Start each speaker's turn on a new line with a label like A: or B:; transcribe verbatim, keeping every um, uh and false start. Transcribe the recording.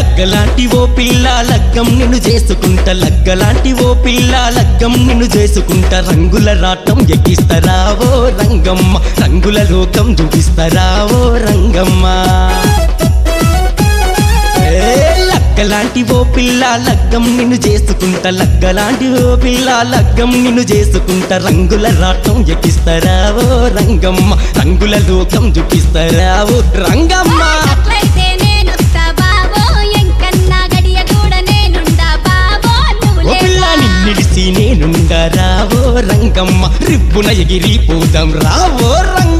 A: లగ్గలాంటి ఓ పిల్ల లగ్గం నిన్ను చేసుకుంటా లగ్గలాంటి ఓ పిల్ల లగ్గం నిన్ను చేసుకుంటా రంగుల రాటం ఎక్కిస్తారావో రంగమ్మ రంగుల లోకం చూపిస్తారావో రంగమ్మ లగ్గలాంటి ఓ పిల్ల లగ్గం నిన్ను చేసుకుంటా లగ్గలాంటి ఓ పిల్ల లగ్గం నిన్ను చేసుకుంటా రంగుల రాటం ఎక్కిస్తారావో రంగమ్మ రంగుల లోకం చూపిస్తారావో రంగమ్మ నిలిసి నేనుండా రావో రంగమ్మ రిబ్బున ఎగిరి పోదాం రావో రంగమ్మ